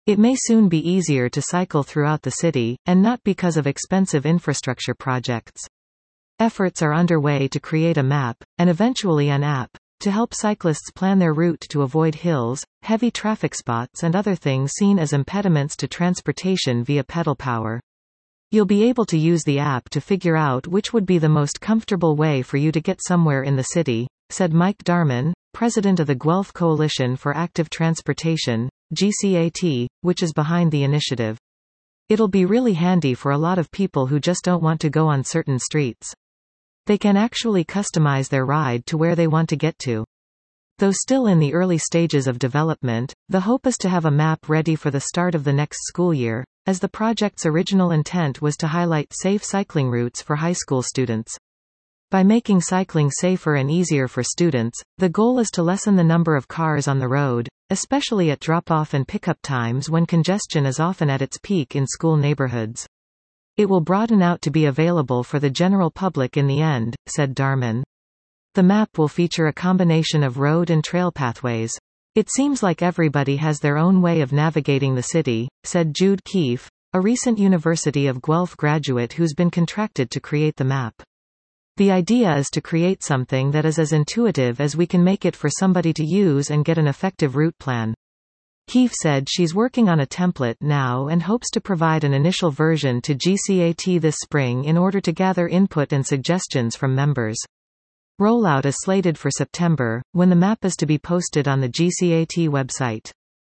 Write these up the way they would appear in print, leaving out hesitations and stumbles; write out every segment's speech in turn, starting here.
It may soon be easier to cycle throughout the city, and not because of expensive infrastructure projects. Efforts are underway to create a map, and eventually an app, to help cyclists plan their route to avoid hills, heavy traffic spots and other things seen as impediments to transportation via pedal power. You'll be able to use the app to figure out which would be the most comfortable way for you to get somewhere in the city, said Mike Darman, president of the Guelph Coalition for Active Transportation, GCAT, which is behind the initiative. It'll be really handy for a lot of people who just don't want to go on certain streets. They can actually customize their ride to where they want to get to. Though still in the early stages of development, the hope is to have a map ready for the start of the next school year, as the project's original intent was to highlight safe cycling routes for high school students. By making cycling safer and easier for students, the goal is to lessen the number of cars on the road, especially at drop-off and pickup times when congestion is often at its peak in school neighborhoods. It will broaden out to be available for the general public in the end, said Darman. The map will feature a combination of road and trail pathways. It seems like everybody has their own way of navigating the city, said Jude Keefe, a recent University of Guelph graduate who's been contracted to create the map. The idea is to create something that is as intuitive as we can make it for somebody to use and get an effective route plan. Keefe said she's working on a template now and hopes to provide an initial version to GCAT this spring in order to gather input and suggestions from members. Rollout is slated for September, when the map is to be posted on the GCAT website.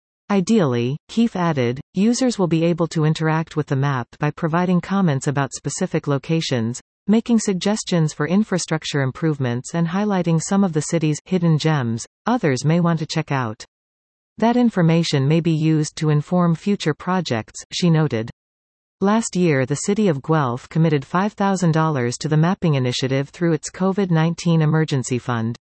Ideally, Keefe added, users will be able to interact with the map by providing comments about specific locations, making suggestions for infrastructure improvements and highlighting some of the city's hidden gems others may want to check out. That information may be used to inform future projects, she noted. Last year the city of Guelph committed $5,000 to the mapping initiative through its COVID-19 emergency fund.